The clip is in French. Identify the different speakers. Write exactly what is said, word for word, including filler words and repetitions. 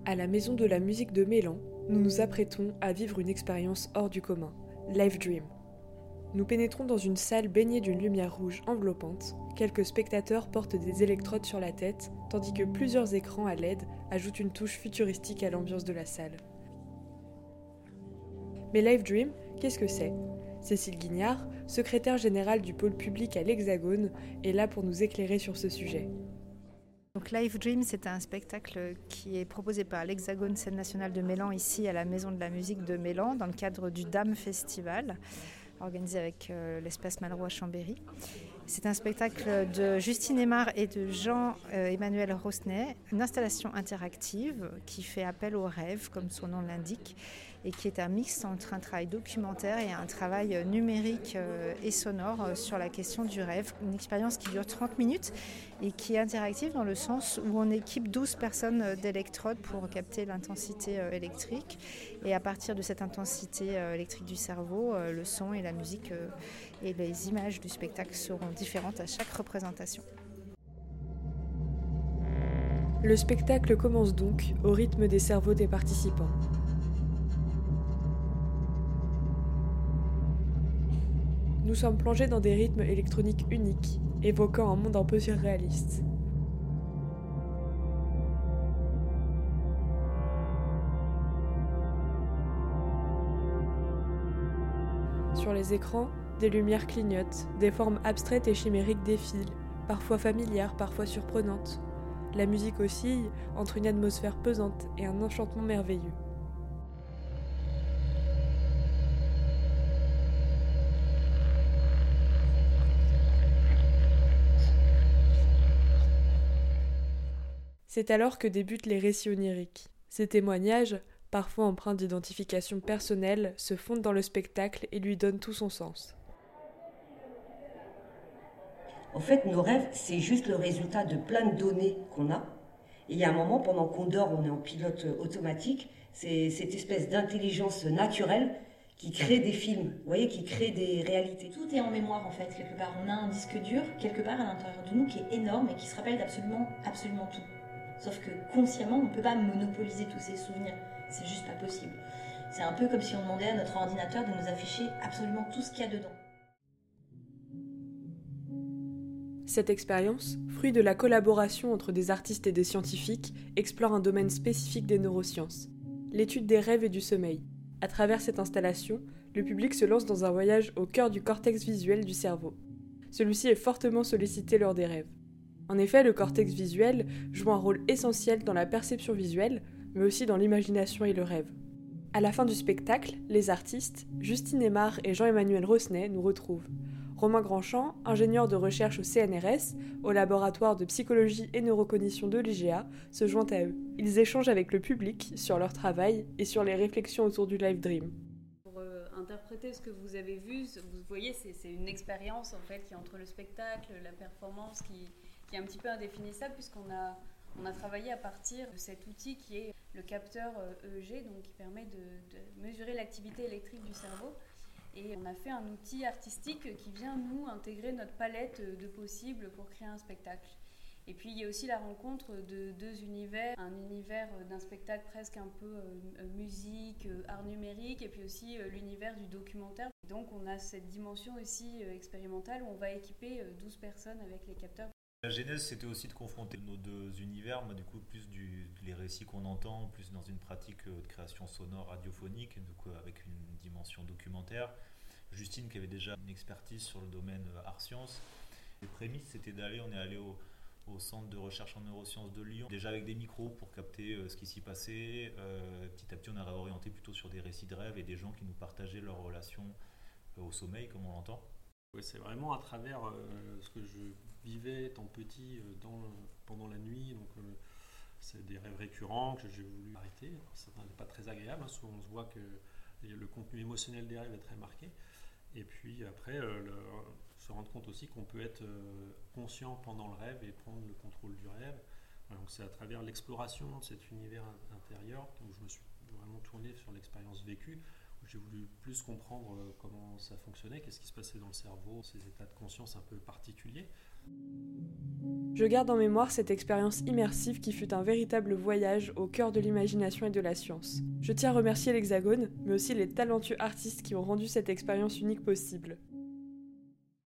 Speaker 1: À la Maison de la musique de Mélan, nous nous apprêtons à vivre une expérience hors du commun, Live Dream. Nous pénétrons dans une salle baignée d'une lumière rouge enveloppante. Quelques spectateurs portent des électrodes sur la tête, tandis que plusieurs écrans à L E D ajoutent une touche futuristique à l'ambiance de la salle. Mais Live Dream, qu'est-ce que c'est ? Cécile Guignard, secrétaire générale du pôle public à l'Hexagone, est là pour nous éclairer sur ce sujet.
Speaker 2: Donc Live Dream, c'est un spectacle qui est proposé par l'Hexagone Scène Nationale de Mélan, ici à la Maison de la musique de Mélan, dans le cadre du Dame Festival, organisé avec euh, l'Espace Malraux à Chambéry. C'est un spectacle de Justine Aymar et de Jean-Emmanuel Rosnet, une installation interactive qui fait appel au rêve, comme son nom l'indique, et qui est un mix entre un travail documentaire et un travail numérique et sonore sur la question du rêve. Une expérience qui dure trente minutes et qui est interactive dans le sens où on équipe douze personnes d'électrodes pour capter l'intensité électrique. Et à partir de cette intensité électrique du cerveau, le son et la musique et les images du spectacle seront différentes à chaque représentation.
Speaker 1: Le spectacle commence donc au rythme des cerveaux des participants. Nous sommes plongés dans des rythmes électroniques uniques, évoquant un monde un peu surréaliste. Sur les écrans, des lumières clignotent, des formes abstraites et chimériques défilent, parfois familières, parfois surprenantes. La musique oscille entre une atmosphère pesante et un enchantement merveilleux. C'est alors que débutent les récits oniriques. Ces témoignages, parfois empreints d'identification personnelle, se fondent dans le spectacle et lui donnent tout son sens.
Speaker 3: En fait, nos rêves, c'est juste le résultat de plein de données qu'on a. Et il y a un moment, pendant qu'on dort, on est en pilote automatique, c'est cette espèce d'intelligence naturelle qui crée des films, vous voyez, qui crée des réalités.
Speaker 4: Tout est en mémoire, en fait, quelque part. On a un disque dur, quelque part, à l'intérieur de nous, qui est énorme et qui se rappelle d'absolument, absolument tout. Sauf que consciemment, on ne peut pas monopoliser tous ces souvenirs. C'est juste pas possible. C'est un peu comme si on demandait à notre ordinateur de nous afficher absolument tout ce qu'il y a dedans.
Speaker 1: Cette expérience, fruit de la collaboration entre des artistes et des scientifiques, explore un domaine spécifique des neurosciences, l'étude des rêves et du sommeil. À travers cette installation, le public se lance dans un voyage au cœur du cortex visuel du cerveau. Celui-ci est fortement sollicité lors des rêves. En effet, le cortex visuel joue un rôle essentiel dans la perception visuelle, mais aussi dans l'imagination et le rêve. À la fin du spectacle, les artistes, Justine Aymar et Jean-Emmanuel Rosnet, nous retrouvent. Romain Grandchamp, ingénieur de recherche au C N R S, au laboratoire de psychologie et neurocognition de l'I G A, se joint à eux. Ils échangent avec le public sur leur travail et sur les réflexions autour du Live Dream.
Speaker 5: Pour euh, interpréter ce que vous avez vu, vous voyez, c'est, c'est une expérience en fait qui est entre le spectacle, la performance, qui, qui est un petit peu indéfinissable puisqu'on a, on a travaillé à partir de cet outil qui est le capteur E E G, donc qui permet de, de mesurer l'activité électrique du cerveau. Et on a fait un outil artistique qui vient nous intégrer notre palette de possibles pour créer un spectacle. Et puis il y a aussi la rencontre de deux univers, un univers d'un spectacle presque un peu euh, musique, euh, art numérique, et puis aussi euh, l'univers du documentaire. Donc on a cette dimension aussi euh, expérimentale où on va équiper euh, douze personnes avec les capteurs.
Speaker 6: La genèse, c'était aussi de confronter nos deux univers, mais du coup plus du, les récits qu'on entend, plus dans une pratique de création sonore radiophonique, donc avec une dimension documentaire. Justine qui avait déjà une expertise sur le domaine art-sciences. Les prémices, c'était d'aller, on est allé au, au centre de recherche en neurosciences de Lyon, déjà avec des micros pour capter euh, ce qui s'y passait. Euh, petit à petit, on a réorienté plutôt sur des récits de rêve et des gens qui nous partageaient leur relation euh, au sommeil, comme on l'entend.
Speaker 7: Ouais, c'est vraiment à travers euh, ce que je vivais étant petit euh, dans, pendant la nuit. Donc, euh, c'est des rêves récurrents que j'ai voulu arrêter. Alors, ça n'est pas très agréable, hein. Souvent on se voit que le contenu émotionnel des rêves est très marqué. Et puis après, euh, le, se rendre compte aussi qu'on peut être euh, conscient pendant le rêve et prendre le contrôle du rêve. Voilà, donc c'est à travers l'exploration de cet univers intérieur où je me suis vraiment tourné sur l'expérience vécue. J'ai voulu plus comprendre comment ça fonctionnait, qu'est-ce qui se passait dans le cerveau, ces états de conscience un peu particuliers.
Speaker 1: Je garde en mémoire cette expérience immersive qui fut un véritable voyage au cœur de l'imagination et de la science. Je tiens à remercier l'Hexagone, mais aussi les talentueux artistes qui ont rendu cette expérience unique possible.